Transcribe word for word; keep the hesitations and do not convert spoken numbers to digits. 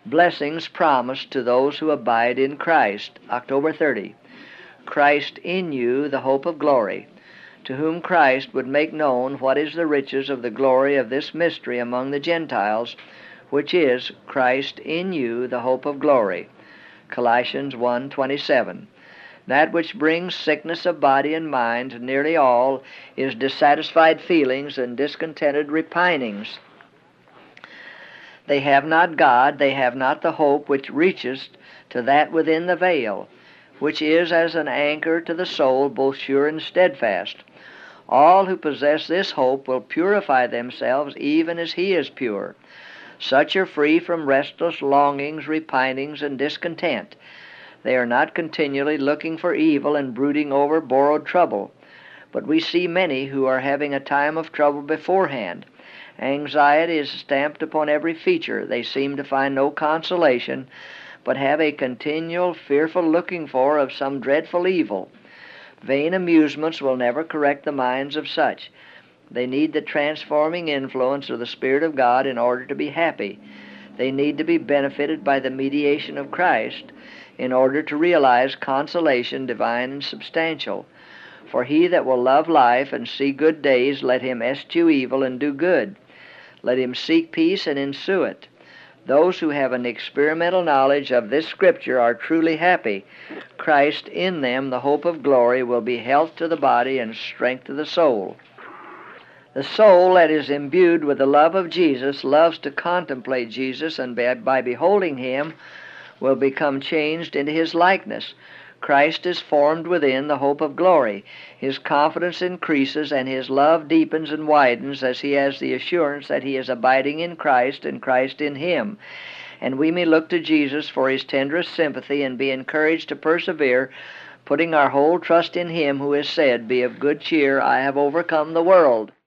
Blessings promised to those who abide in Christ. October thirtieth. Christ in you, the hope of glory, to whom Christ would make known what is the riches of the glory of this mystery among the Gentiles, which is Christ in you, the hope of glory. Colossians one twenty-seven. That which brings sickness of body and mind to nearly all is dissatisfied feelings and discontented repinings. They have not God, they have not the hope which reaches to that within the veil, which is as an anchor to the soul, both sure and steadfast. All who possess this hope will purify themselves even as he is pure. Such are free from restless longings, repinings, and discontent. They are not continually looking for evil and brooding over borrowed trouble. But we see many who are having a time of trouble beforehand. Anxiety is stamped upon every feature. They seem to find no consolation, but have a continual fearful looking for of some dreadful evil. Vain amusements will never correct the minds of such. They need the transforming influence of the Spirit of God in order to be happy. They need to be benefited by the mediation of Christ in order to realize consolation divine and substantial. For he that will love life and see good days, let him eschew evil and do good. Let him seek peace and ensue it. Those who have an experimental knowledge of this Scripture are truly happy. Christ in them, the hope of glory, will be health to the body and strength to the soul. The soul that is imbued with the love of Jesus loves to contemplate Jesus, and by, by beholding him will become changed into his likeness. Christ is formed within the hope of glory. His confidence increases, and his love deepens and widens as he has the assurance that he is abiding in Christ and Christ in him. And we may look to Jesus for his tenderest sympathy and be encouraged to persevere, putting our whole trust in him who has said, "Be of good cheer, I have overcome the world."